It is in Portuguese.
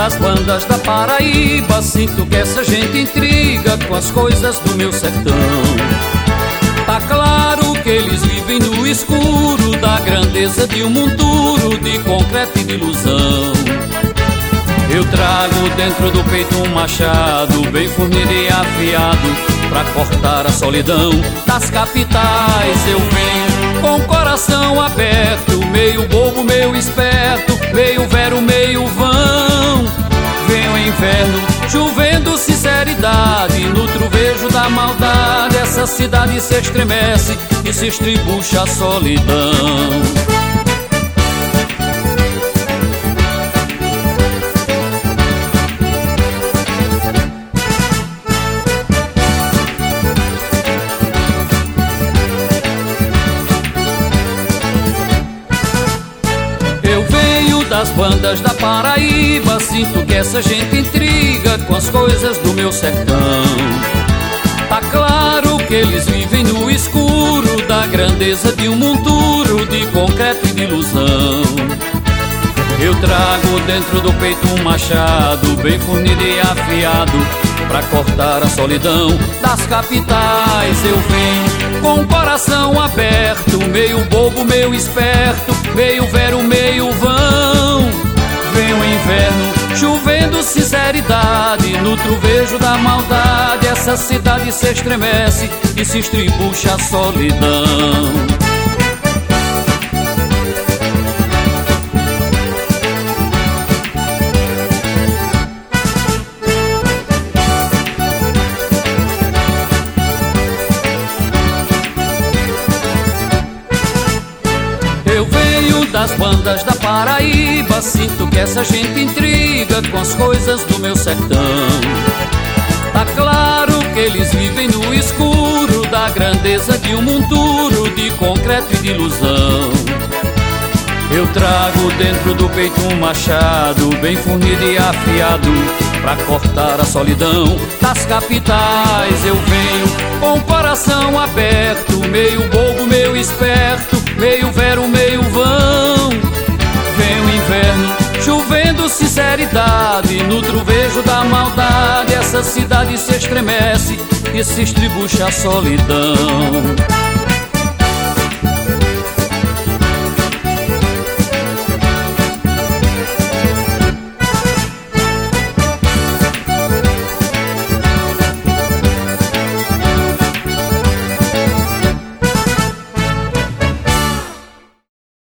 das bandas da Paraíba, sinto que essa gente intriga com as coisas do meu sertão. Tá claro que eles vivem no escuro da grandeza de um monturo de concreto e de ilusão. Eu trago dentro do peito um machado bem fornido e afiado pra cortar a solidão das capitais. Eu venho com o coração aberto, meio bobo, meio esperto, meio vero, meio vão. Vem o inverno, chovendo sinceridade, no trovejo da maldade essa cidade se estremece e se estribucha a solidão. Das bandas da Paraíba, sinto que essa gente intriga com as coisas do meu sertão. Tá claro que eles vivem no escuro da grandeza de um monturo de concreto e de ilusão. Eu trago dentro do peito um machado bem fornido e afiado pra cortar a solidão das capitais. Eu venho com o coração aberto, meio bobo, meio esperto, meio vero, meio vão. Vem o inverno, chovendo sinceridade, no trovejo da maldade essa cidade se estremece e se estribucha a solidão. Das bandas da Paraíba, sinto que essa gente intriga com as coisas do meu sertão. Tá claro que eles vivem no escuro da grandeza de um monturo de concreto e de ilusão. Eu trago dentro do peito um machado bem fornido e afiado pra cortar a solidão das capitais. Eu venho com o coração aberto, meio bobo, meio esperto, meio vero, meio vão. Vem o inverno, chovendo sinceridade, no trovejo da maldade essa cidade se estremece e se estribucha a solidão.